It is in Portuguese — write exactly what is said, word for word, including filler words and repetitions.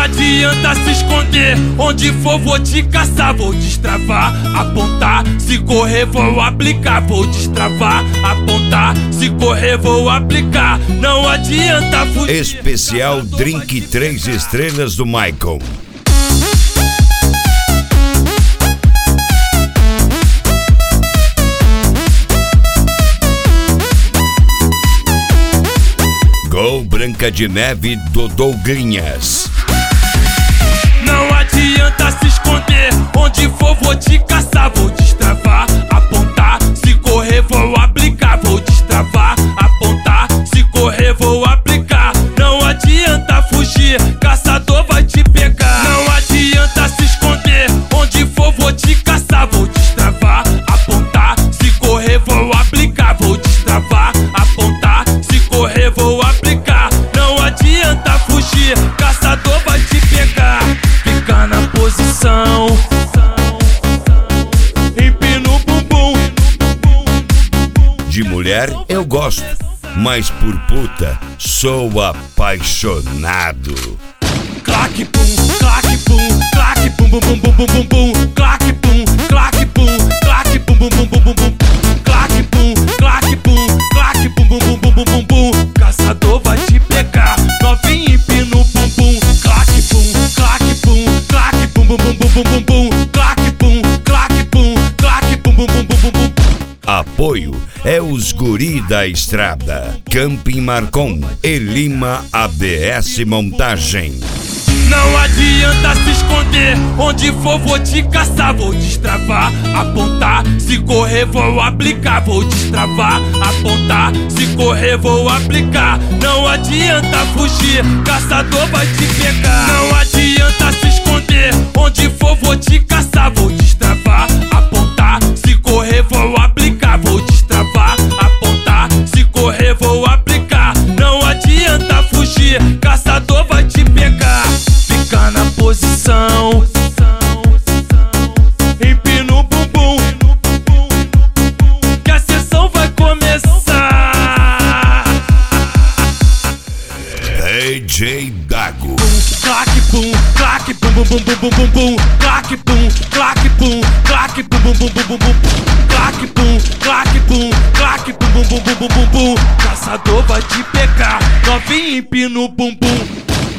adianta se esconder, onde for vou te caçar. Vou destravar, apontar, se correr vou aplicar. Vou destravar, apontar, se correr vou aplicar. Não adianta fugir. Especial Drink três estrelas do Michael. Gol Branca de Neve do Douglinhas. Não adianta se esconder, onde for vou te caçar. Vou destravar, apontar, se correr vou aplicar. Vou destravar, apontar, se correr vou aplicar. Não adianta fugir, caçador vai te pegar. Não adianta se esconder, onde for vou te caçar. Vou destravar, apontar, se correr vou aplicar. Vou destravar, apontar, se correr vou aplicar. Não adianta fugir, caçador vai te pegar. Fica na posição, empina o bumbum. De mulher eu gosto, mas por puta sou apaixonado. Claque pum, claque pum, claque pum bum bum bum bum bum bum. Claque pum, claque pum, claque pum bum bum bum bum bum. Claque pum, claque pum, claque pum bum bum bum bum bum bum. Caçador vai te pegar, novinho empina o bumbum. Claque pum, claque pum, claque pum bum bum bum bum bum bum. Claque pum, claque pum, claque pum bum bum bum bum bum. Apoio é os Guri da Estrada, Camping Marcon e Lima A B S Montagem. Não adianta se esconder, onde for vou te caçar. Vou destravar, apontar, se correr vou aplicar. Vou destravar, apontar, se correr vou aplicar. Não adianta fugir, caçador vai te pegar. Não adianta se esconder, onde for vou te caçar. Vou destravar, apontar, se correr vou aplicar. Vou destravar, apontar, se correr vou aplicar. Não adianta fugir, caçador vai te pegar. Fica na posição, empina o bumbum, que a sessão vai começar. D J Dago. Claque pum, claque pum bum bum bum bum bum bum. Claque pum, claque pum, claque pum bum bum bum bum bum. Claque pum, claque pum, claque pum bum bum bum bum bum bum. Caçador vai te pegar, novinho empina o bumbum.